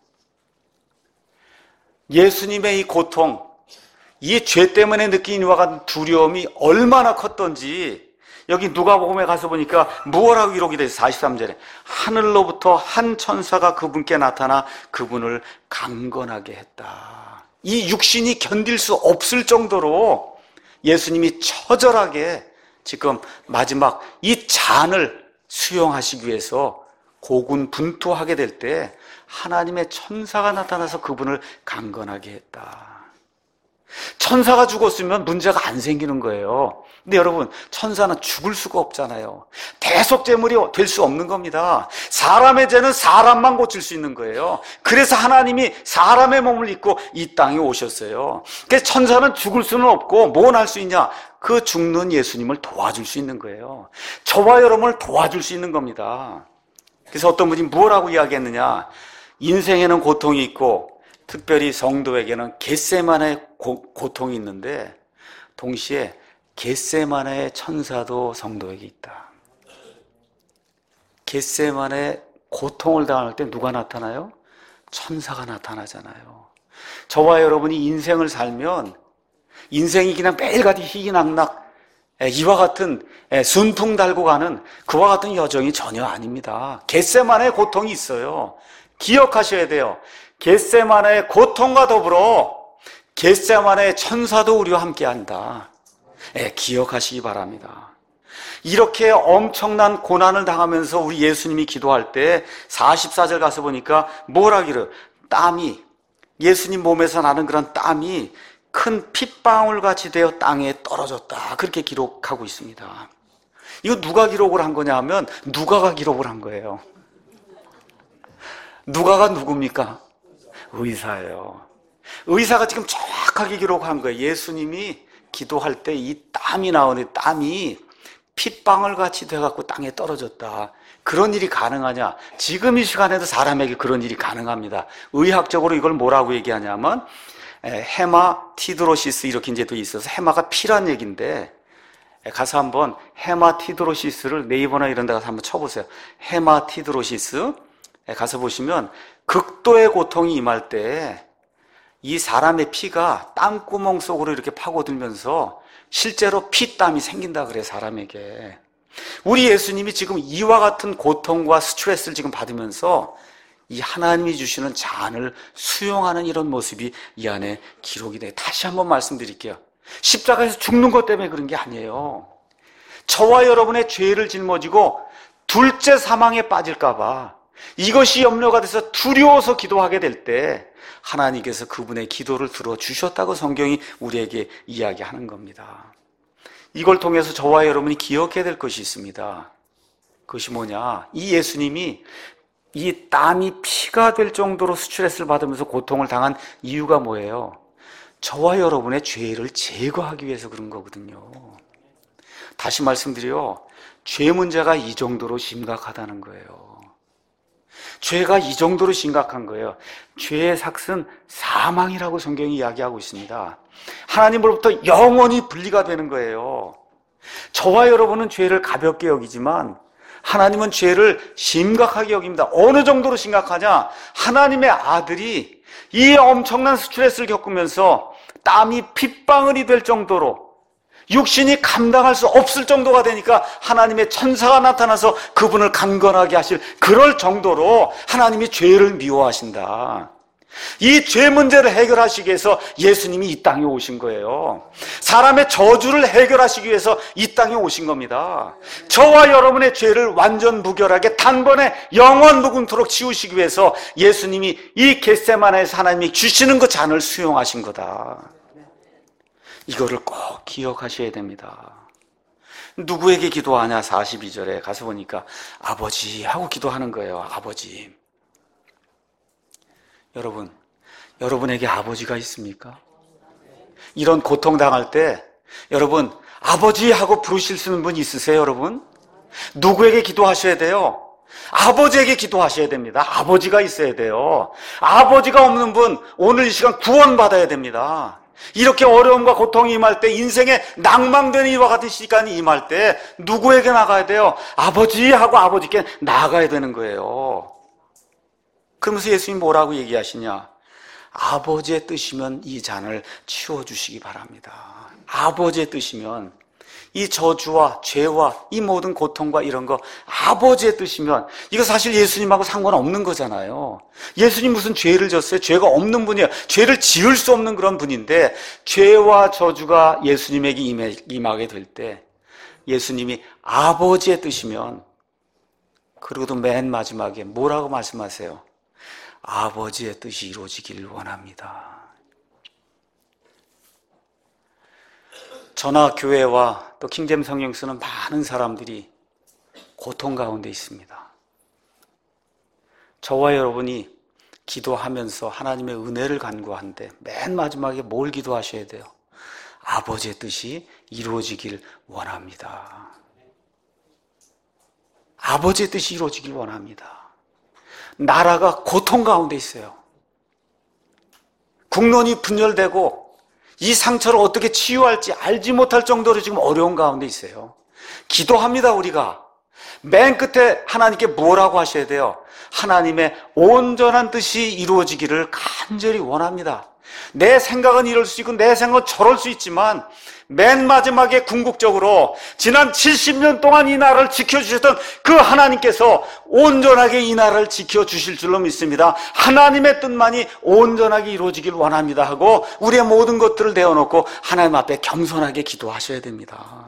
예수님의 이 고통, 이 죄 때문에 느낀 이와 같은 두려움이 얼마나 컸던지 여기 누가복음에 가서 보니까 무엇라고 기록이 돼요? 사십삼 절에 하늘로부터 한 천사가 그분께 나타나 그분을 강건하게 했다. 이 육신이 견딜 수 없을 정도로 예수님이 처절하게 지금 마지막 이 잔을 수용하시기 위해서 고군분투하게 될 때 하나님의 천사가 나타나서 그분을 강건하게 했다. 천사가 죽었으면 문제가 안 생기는 거예요. 근데 여러분, 천사는 죽을 수가 없잖아요. 대속제물이 될 수 없는 겁니다. 사람의 죄는 사람만 고칠 수 있는 거예요. 그래서 하나님이 사람의 몸을 입고 이 땅에 오셨어요. 그래서 천사는 죽을 수는 없고 뭘 할 수 있냐? 그 죽는 예수님을 도와줄 수 있는 거예요. 저와 여러분을 도와줄 수 있는 겁니다. 그래서 어떤 분이 뭐라고 이야기했느냐? 인생에는 고통이 있고 특별히 성도에게는 겟세마네의 고, 고통이 있는데 동시에 겟세마네의 천사도 성도에게 있다. 겟세마네 고통을 당할 때 누가 나타나요? 천사가 나타나잖아요. 저와 여러분이 인생을 살면 인생이 그냥 매일같이 희귀낙낙 이와 같은 순풍 달고 가는 그와 같은 여정이 전혀 아닙니다. 겟세마네의 고통이 있어요. 기억하셔야 돼요. 겟세마네의 고통과 더불어 겟세마네의 천사도 우리와 함께한다. 예, 기억하시기 바랍니다. 이렇게 엄청난 고난을 당하면서 우리 예수님이 기도할 때 사십사 절 가서 보니까 뭐라 그래요? 땀이, 예수님 몸에서 나는 그런 땀이 큰 핏방울같이 되어 땅에 떨어졌다. 그렇게 기록하고 있습니다. 이거 누가 기록을 한 거냐 하면 누가가 기록을 한 거예요. 누가가 누굽니까? 의사예요. 의사가 지금 정확하게 기록한 거예요. 예수님이 기도할 때 이 땀이 나오는 땀이 핏방울같이 돼갖고 땅에 떨어졌다. 그런 일이 가능하냐? 지금 이 시간에도 사람에게 그런 일이 가능합니다. 의학적으로 이걸 뭐라고 얘기하냐면 헤마티드로시스 이렇게 이제 또 있어서 헤마가 피란 얘기인데 가서 한번 헤마티드로시스를 네이버나 이런 데 가서 한번 쳐보세요. 헤마티드로시스 가서 보시면 극도의 고통이 임할 때 이 사람의 피가 땀구멍 속으로 이렇게 파고들면서 실제로 피땀이 생긴다 그래 사람에게. 우리 예수님이 지금 이와 같은 고통과 스트레스를 지금 받으면서 이 하나님이 주시는 잔을 수용하는 이런 모습이 이 안에 기록이 돼. 다시 한번 말씀드릴게요. 십자가에서 죽는 것 때문에 그런 게 아니에요. 저와 여러분의 죄를 짊어지고 둘째 사망에 빠질까 봐 이것이 염려가 돼서 두려워서 기도하게 될 때 하나님께서 그분의 기도를 들어주셨다고 성경이 우리에게 이야기하는 겁니다. 이걸 통해서 저와 여러분이 기억해야 될 것이 있습니다. 그것이 뭐냐? 이 예수님이 이 땀이 피가 될 정도로 스트레스를 받으면서 고통을 당한 이유가 뭐예요? 저와 여러분의 죄를 제거하기 위해서 그런 거거든요. 다시 말씀드려요. 죄 문제가 이 정도로 심각하다는 거예요. 죄가 이 정도로 심각한 거예요. 죄의 삭은 사망이라고 성경이 이야기하고 있습니다. 하나님으로부터 영원히 분리가 되는 거예요. 저와 여러분은 죄를 가볍게 여기지만 하나님은 죄를 심각하게 여깁니다. 어느 정도로 심각하냐? 하나님의 아들이 이 엄청난 스트레스를 겪으면서 땀이 핏방울이 될 정도로 육신이 감당할 수 없을 정도가 되니까 하나님의 천사가 나타나서 그분을 강건하게 하실 그럴 정도로 하나님이 죄를 미워하신다. 이 죄 문제를 해결하시기 위해서 예수님이 이 땅에 오신 거예요. 사람의 저주를 해결하시기 위해서 이 땅에 오신 겁니다. 저와 여러분의 죄를 완전 무결하게 단번에 영원 무궁토록 지우시기 위해서 예수님이 이 겟세마네에서 하나님이 주시는 그 잔을 수용하신 거다. 이거를 꼭 기억하셔야 됩니다. 누구에게 기도하냐? 사십이 절에 가서 보니까 아버지 하고 기도하는 거예요. 아버지. 여러분, 여러분에게 아버지가 있습니까? 이런 고통당할 때 여러분 아버지 하고 부르실 수 있는 분 있으세요? 여러분? 누구에게 기도하셔야 돼요? 아버지에게 기도하셔야 됩니다. 아버지가 있어야 돼요. 아버지가 없는 분 오늘 이 시간 구원받아야 됩니다. 이렇게 어려움과 고통이 임할 때 인생에 낭망되는 이와 같은 시간이 임할 때 누구에게 나가야 돼요? 아버지 하고 아버지께 나가야 되는 거예요. 그러면서 예수님이 뭐라고 얘기하시냐? 아버지의 뜻이면 이 잔을 치워주시기 바랍니다. 아버지의 뜻이면 이 저주와 죄와 이 모든 고통과 이런 거 아버지의 뜻이면 이거 사실 예수님하고 상관없는 거잖아요. 예수님 무슨 죄를 졌어요? 죄가 없는 분이에요. 죄를 지을 수 없는 그런 분인데 죄와 저주가 예수님에게 임하게 될 때 예수님이 아버지의 뜻이면 그리고도 맨 마지막에 뭐라고 말씀하세요? 아버지의 뜻이 이루어지길 원합니다. 저나 교회와 또 킹제임 성경 쓰는 많은 사람들이 고통 가운데 있습니다. 저와 여러분이 기도하면서 하나님의 은혜를 간구하는데 맨 마지막에 뭘 기도하셔야 돼요? 아버지의 뜻이 이루어지길 원합니다. 아버지의 뜻이 이루어지길 원합니다. 나라가 고통 가운데 있어요. 국론이 분열되고 이 상처를 어떻게 치유할지 알지 못할 정도로 지금 어려운 가운데 있어요. 기도합니다, 우리가. 맨 끝에 하나님께 뭐라고 하셔야 돼요? 하나님의 온전한 뜻이 이루어지기를 간절히 원합니다. 내 생각은 이럴 수 있고 내 생각은 저럴 수 있지만 맨 마지막에 궁극적으로 지난 칠십 년 동안 이 나라를 지켜주셨던 그 하나님께서 온전하게 이 나라를 지켜주실 줄로 믿습니다. 하나님의 뜻만이 온전하게 이루어지길 원합니다 하고 우리의 모든 것들을 내어놓고 하나님 앞에 겸손하게 기도하셔야 됩니다.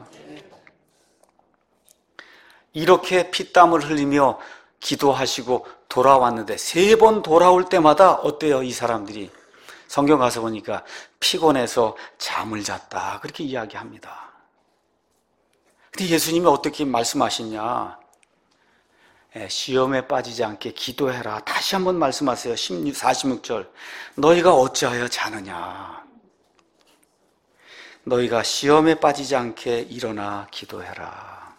이렇게 피땀을 흘리며 기도하시고 돌아왔는데 세 번 돌아올 때마다 어때요? 이 사람들이 성경 가서 보니까 피곤해서 잠을 잤다 그렇게 이야기합니다. 근데 예수님이 어떻게 말씀하시냐? 시험에 빠지지 않게 기도해라. 다시 한번 말씀하세요. 사십육 절 너희가 어찌하여 자느냐? 너희가 시험에 빠지지 않게 일어나 기도해라.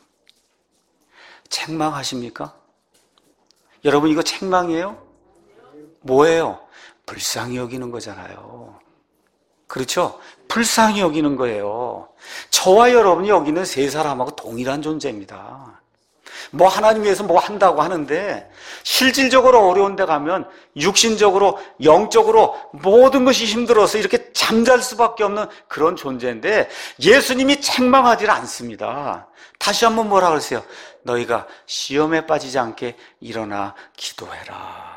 책망하십니까? 여러분 이거 책망이에요? 뭐예요? 불쌍히 여기는 거잖아요. 그렇죠? 불쌍히 여기는 거예요. 저와 여러분이 여기는 세 사람하고 동일한 존재입니다. 뭐 하나님 위해서 뭐 한다고 하는데 실질적으로 어려운 데 가면 육신적으로 영적으로 모든 것이 힘들어서 이렇게 잠잘 수밖에 없는 그런 존재인데 예수님이 책망하지 않습니다. 다시 한번 뭐라 그러세요? 너희가 시험에 빠지지 않게 일어나 기도해라.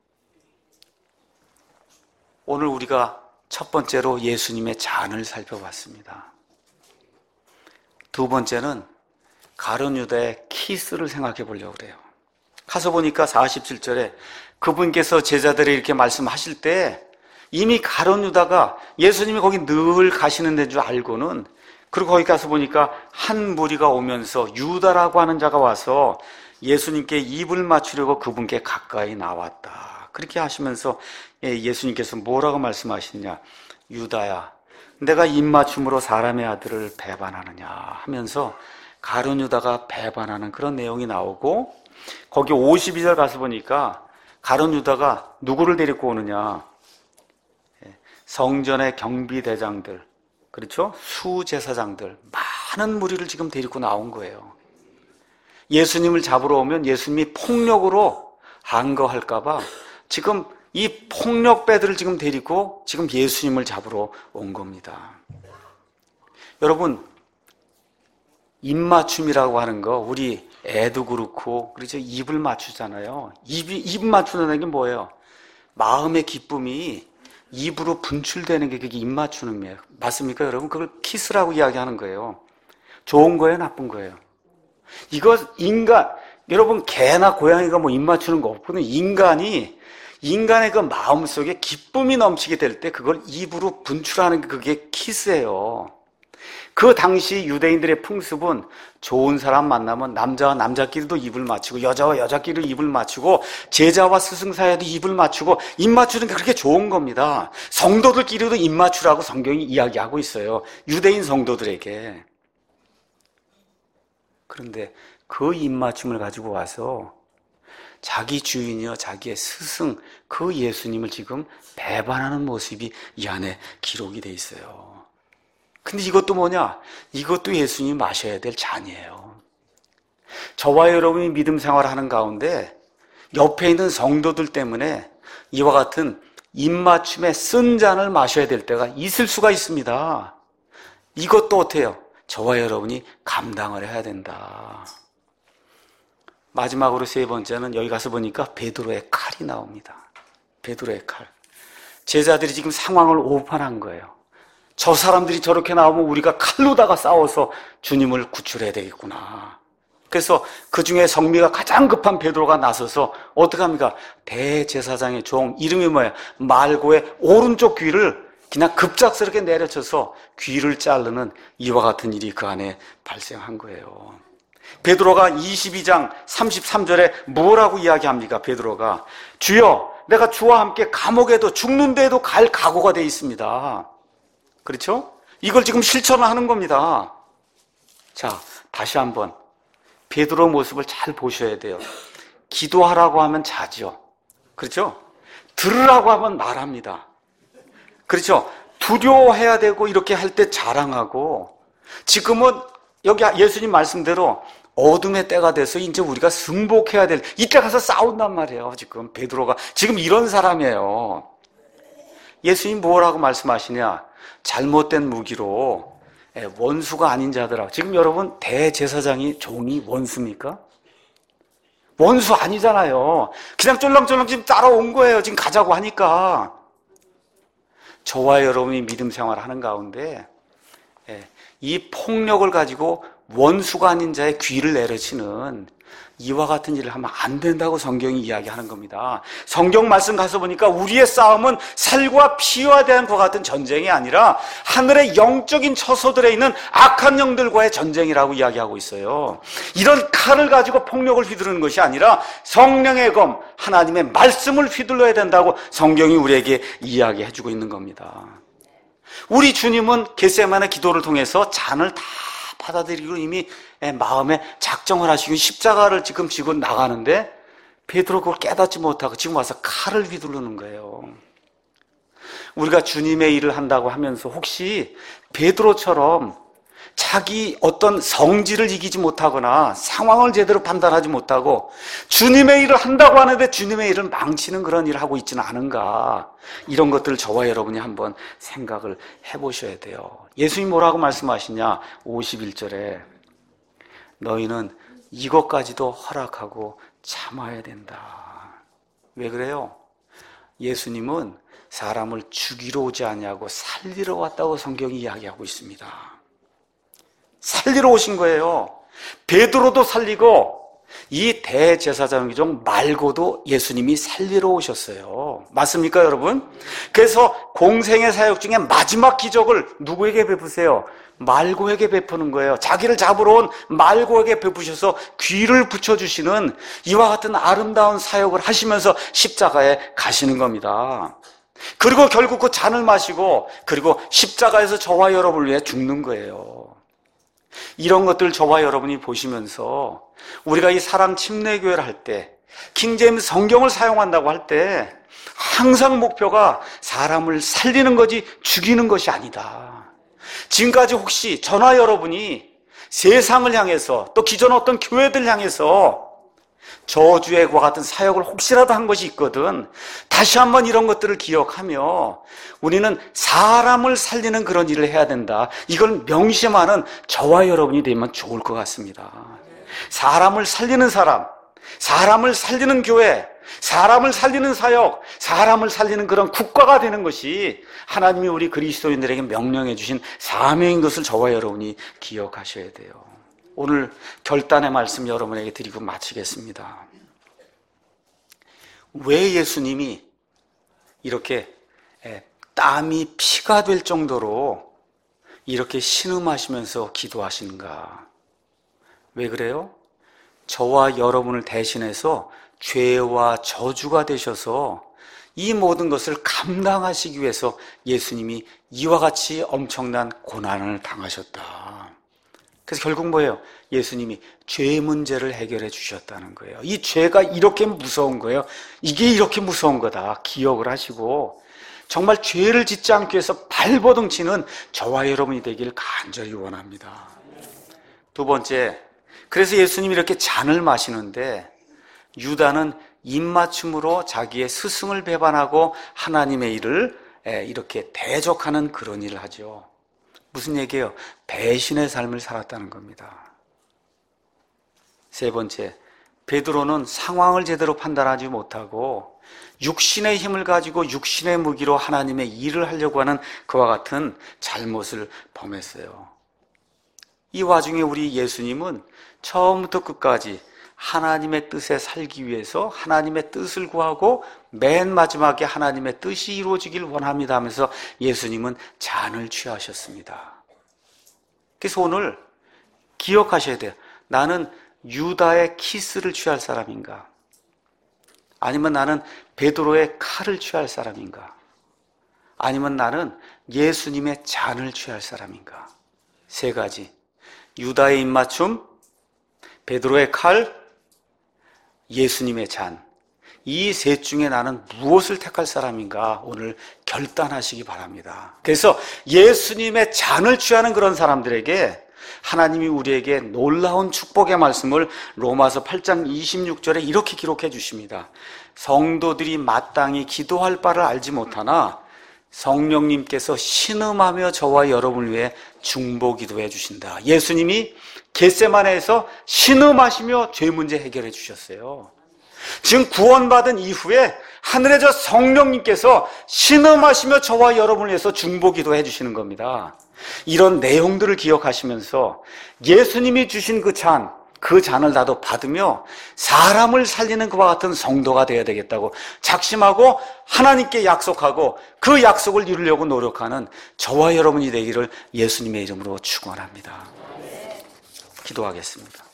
오늘 우리가 첫 번째로 예수님의 잔을 살펴봤습니다. 두 번째는 가룟 유다의 키스를 생각해 보려고 그래요. 가서 보니까 사십칠 절에 그분께서 제자들이 이렇게 말씀하실 때 이미 가룟 유다가 예수님이 거기 늘 가시는 데인 줄 알고는 그리고 거기 가서 보니까 한 무리가 오면서 유다라고 하는 자가 와서 예수님께 입을 맞추려고 그분께 가까이 나왔다. 그렇게 하시면서 예수님께서 뭐라고 말씀하시느냐? 유다야, 내가 입맞춤으로 사람의 아들을 배반하느냐 하면서 가룟 유다가 배반하는 그런 내용이 나오고 거기 오십이 절 가서 보니까 가룟 유다가 누구를 데리고 오느냐? 성전의 경비대장들, 그렇죠? 수제사장들, 많은 무리를 지금 데리고 나온 거예요. 예수님을 잡으러 오면 예수님이 폭력으로 항거할까봐 지금 이 폭력배들을 지금 데리고 지금 예수님을 잡으러 온 겁니다. 여러분, 입맞춤이라고 하는 거 우리 애도 그렇고 그렇죠? 입을 맞추잖아요. 입이, 입 맞추는 게 뭐예요? 마음의 기쁨이 입으로 분출되는 게 그게 입 맞추는 거예요. 맞습니까 여러분? 그걸 키스라고 이야기하는 거예요. 좋은 거예요? 나쁜 거예요? 이거 인간, 여러분 개나 고양이가 뭐 입 맞추는 거 없거든요. 인간이 인간의 그 마음속에 기쁨이 넘치게 될 때 그걸 입으로 분출하는 게 그게 키스예요. 그 당시 유대인들의 풍습은 좋은 사람 만나면 남자와 남자끼리도 입을 맞추고 여자와 여자끼리도 입을 맞추고 제자와 스승 사이에도 입을 맞추고 입 맞추는 게 그렇게 좋은 겁니다. 성도들끼리도 입 맞추라고 성경이 이야기하고 있어요. 유대인 성도들에게. 그런데 그 입 맞춤을 가지고 와서 자기 주인이여 자기의 스승 그 예수님을 지금 배반하는 모습이 이 안에 기록이 돼 있어요. 근데 이것도 뭐냐? 이것도 예수님이 마셔야 될 잔이에요. 저와 여러분이 믿음 생활하는 가운데 옆에 있는 성도들 때문에 이와 같은 입맞춤에 쓴 잔을 마셔야 될 때가 있을 수가 있습니다. 이것도 어때요? 저와 여러분이 감당을 해야 된다. 마지막으로 세 번째는 여기 가서 보니까 베드로의 칼이 나옵니다. 베드로의 칼. 제자들이 지금 상황을 오판한 거예요. 저 사람들이 저렇게 나오면 우리가 칼로다가 싸워서 주님을 구출해야 되겠구나. 그래서 그 중에 성미가 가장 급한 베드로가 나서서 어떻게 합니까? 대제사장의 종, 이름이 뭐예요? 말고의 오른쪽 귀를 그냥 급작스럽게 내려쳐서 귀를 자르는 이와 같은 일이 그 안에 발생한 거예요. 베드로가 이십이 장 삼십삼 절에 뭐라고 이야기합니까? 베드로가 주여 내가 주와 함께 감옥에도 죽는데도 갈 각오가 돼 있습니다. 그렇죠? 이걸 지금 실천을 하는 겁니다. 자, 다시 한번 베드로 모습을 잘 보셔야 돼요. 기도하라고 하면 자죠. 그렇죠? 들으라고 하면 말합니다. 그렇죠? 두려워해야 되고 이렇게 할 때 자랑하고, 지금은 여기 예수님 말씀대로 어둠의 때가 돼서 이제 우리가 승복해야 될 이때 가서 싸운단 말이에요. 지금 베드로가 지금 이런 사람이에요. 예수님 뭐라고 말씀하시냐? 잘못된 무기로 원수가 아닌 자들아. 지금 여러분 대제사장이 종이 원수입니까? 원수 아니잖아요. 그냥 쫄랑쫄랑 지금 따라온 거예요. 지금 가자고 하니까. 저와 여러분이 믿음 생활을 하는 가운데 이 폭력을 가지고 원수가 아닌 자의 귀를 내려치는 이와 같은 일을 하면 안 된다고 성경이 이야기하는 겁니다. 성경 말씀 가서 보니까 우리의 싸움은 살과 피와 대한 것 같은 전쟁이 아니라 하늘의 영적인 처소들에 있는 악한 영들과의 전쟁이라고 이야기하고 있어요. 이런 칼을 가지고 폭력을 휘두르는 것이 아니라 성령의 검, 하나님의 말씀을 휘둘러야 된다고 성경이 우리에게 이야기해주고 있는 겁니다. 우리 주님은 겟세마네 기도를 통해서 잔을 다 받아들이고 이미 마음에 작정을 하시고 십자가를 지금 지고 나가는데 베드로 그걸 깨닫지 못하고 지금 와서 칼을 휘두르는 거예요. 우리가 주님의 일을 한다고 하면서 혹시 베드로처럼 자기 어떤 성질을 이기지 못하거나 상황을 제대로 판단하지 못하고 주님의 일을 한다고 하는데 주님의 일을 망치는 그런 일을 하고 있지는 않은가, 이런 것들을 저와 여러분이 한번 생각을 해보셔야 돼요. 예수님이 뭐라고 말씀하시냐? 오십일 절에 너희는 이것까지도 허락하고 참아야 된다. 왜 그래요? 예수님은 사람을 죽이러 오지 아니하고 살리러 왔다고 성경이 이야기하고 있습니다. 살리러 오신 거예요. 베드로도 살리고 이 대제사장종 말고도 예수님이 살리러 오셨어요. 맞습니까, 여러분? 그래서 공생의 사역 중에 마지막 기적을 누구에게 베푸세요? 말고에게 베푸는 거예요. 자기를 잡으러 온 말고에게 베푸셔서 귀를 붙여주시는 이와 같은 아름다운 사역을 하시면서 십자가에 가시는 겁니다. 그리고 결국 그 잔을 마시고 그리고 십자가에서 저와 여러분을 위해 죽는 거예요. 이런 것들 저와 여러분이 보시면서 우리가 이 사랑 침례교회를 할 때, 킹제임스 성경을 사용한다고 할 때 항상 목표가 사람을 살리는 거지 죽이는 것이 아니다. 지금까지 혹시 저나 여러분이 세상을 향해서 또 기존 어떤 교회들 향해서 저주의와 같은 사역을 혹시라도 한 것이 있거든, 다시 한번 이런 것들을 기억하며 우리는 사람을 살리는 그런 일을 해야 된다, 이걸 명심하는 저와 여러분이 되면 좋을 것 같습니다. 사람을 살리는 사람, 사람을 살리는 교회, 사람을 살리는 사역, 사람을 살리는 그런 국가가 되는 것이 하나님이 우리 그리스도인들에게 명령해 주신 사명인 것을 저와 여러분이 기억하셔야 돼요. 오늘 결단의 말씀 여러분에게 드리고 마치겠습니다. 왜 예수님이 이렇게 땀이 피가 될 정도로 이렇게 신음하시면서 기도하시는가? 왜 그래요? 저와 여러분을 대신해서 죄와 저주가 되셔서 이 모든 것을 감당하시기 위해서 예수님이 이와 같이 엄청난 고난을 당하셨다. 그래서 결국 뭐예요? 예수님이 죄 문제를 해결해 주셨다는 거예요. 이 죄가 이렇게 무서운 거예요. 이게 이렇게 무서운 거다 기억을 하시고 정말 죄를 짓지 않기 위해서 발버둥치는 저와 여러분이 되기를 간절히 원합니다. 두 번째, 그래서 예수님이 이렇게 잔을 마시는데 유다는 입맞춤으로 자기의 스승을 배반하고 하나님의 일을 이렇게 대적하는 그런 일을 하죠. 무슨 얘기예요? 배신의 삶을 살았다는 겁니다. 세 번째, 베드로는 상황을 제대로 판단하지 못하고 육신의 힘을 가지고 육신의 무기로 하나님의 일을 하려고 하는 그와 같은 잘못을 범했어요. 이 와중에 우리 예수님은 처음부터 끝까지 하나님의 뜻에 살기 위해서 하나님의 뜻을 구하고 맨 마지막에 하나님의 뜻이 이루어지길 원합니다 하면서 예수님은 잔을 취하셨습니다. 그래서 오늘 기억하셔야 돼요. 나는 유다의 키스를 취할 사람인가? 아니면 나는 베드로의 칼을 취할 사람인가? 아니면 나는 예수님의 잔을 취할 사람인가? 세 가지. 유다의 입맞춤, 베드로의 칼, 예수님의 잔. 이 셋 중에 나는 무엇을 택할 사람인가 오늘 결단하시기 바랍니다. 그래서 예수님의 잔을 취하는 그런 사람들에게 하나님이 우리에게 놀라운 축복의 말씀을 로마서 팔 장 이십육 절에 이렇게 기록해 주십니다. 성도들이 마땅히 기도할 바를 알지 못하나 성령님께서 신음하며 저와 여러분을 위해 중보 기도해 주신다. 예수님이 겟세마네에서 신음하시며 죄 문제 해결해 주셨어요. 지금 구원받은 이후에 하늘에 저 성령님께서 신음하시며 저와 여러분을 위해서 중보 기도해 주시는 겁니다. 이런 내용들을 기억하시면서 예수님이 주신 그 잔, 그 잔을 나도 받으며 사람을 살리는 그와 같은 성도가 되어야 되겠다고 작심하고 하나님께 약속하고 그 약속을 이루려고 노력하는 저와 여러분이 되기를 예수님의 이름으로 축원합니다. 기도하겠습니다.